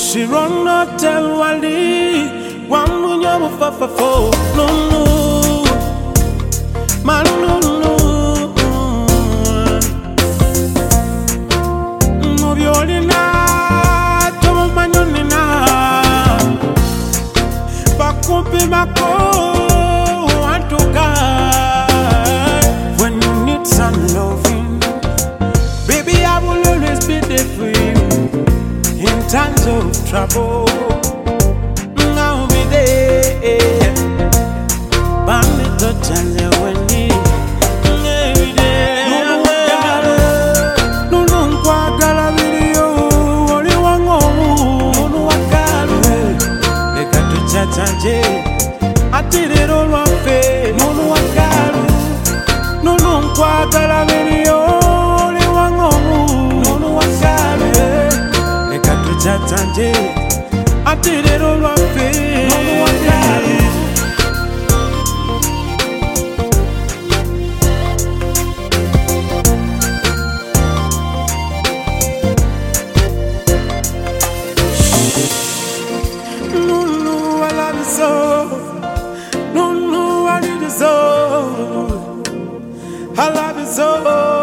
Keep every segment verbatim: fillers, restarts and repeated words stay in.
She run not tell Wally, one when you're fa fa fo, no no, man no no, no violina, tomo manionina, bakumpi mako, want to guy. When you need some loving, baby I will always be there for you. In times of trouble, I'll be there. Bami to chale weni every day. No no kwa gala video, oli wango no wakalu. Leka tu chachaje, atire ro wafe no no wakalu. No no kwa gala video, oli wango no no wakalu. Chatanje, I did it all my face. No, no, I love you so. No, no, I need you so. I love you so.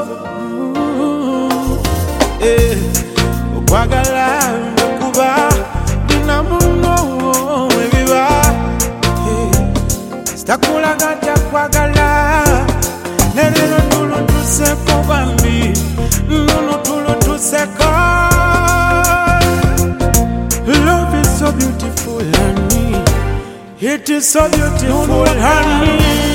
Yeah. Wagala. Stakula gata kwagala, nelelo tulo tuseko bambi, nuno tulo tuseko. Love is so beautiful, honey. It is so beautiful, honey.